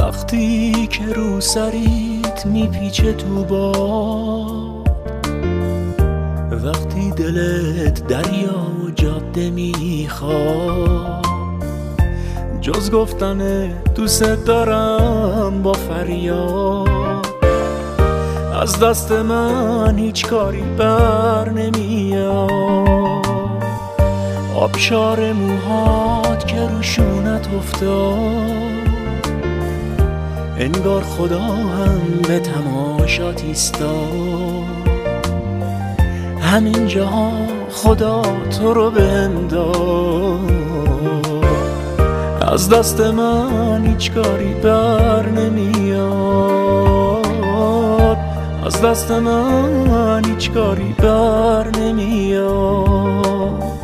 وقتی که رو سریت میپیچه تو باد، وقتی دلت دریا و جاده میخواد، جز گفتن دوست دارم با فریاد، از دست من هیچ کاری بر نمیاد. آبشار موهات که رو شونت افتاد، انگار خدا هم به تماشات ایستاد. همین جا خدا تو رو بهم داد، از دست من هیچ کاری بر نمیاد، از دست من هیچ کاری بر نمیاد.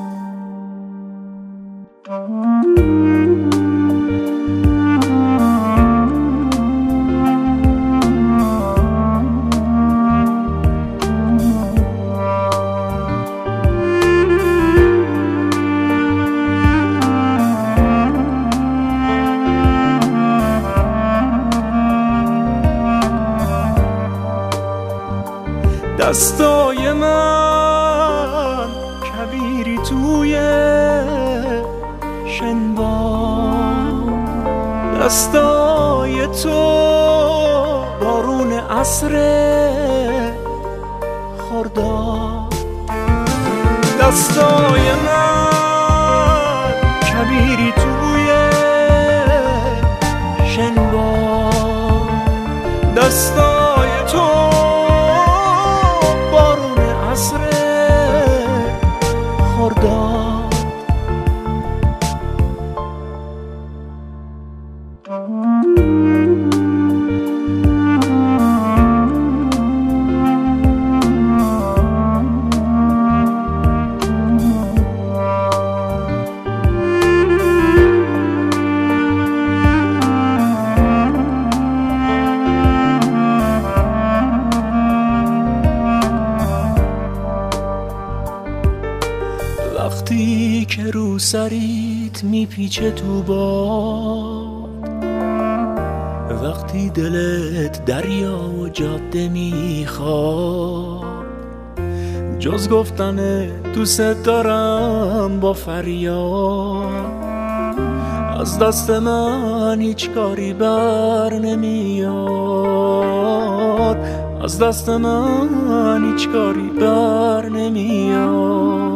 دستای من کبیری توی شنبان، دستای تو بارون عصر خرداد. دستای من کبیری توی شنبان، دستای تو خرداد. وقتی که رو سریت میپیچه تو باد، وقتی دلت دریا و جاده میخواد، جز گفتن دوست دارم با فریاد، از دست من هیچ کاری بر نمیاد، از دست من هیچ کاری بر نمیاد.